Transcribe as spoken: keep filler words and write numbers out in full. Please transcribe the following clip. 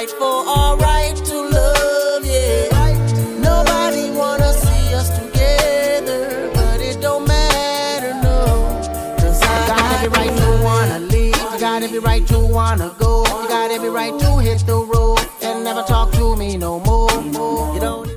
fight for our right to love, yeah. Nobody wanna see us together, but it don't matter, no. Cause I got every right to wanna leave, I got every right to wanna go, you got every right to hit the road and never talk to me no more. You don't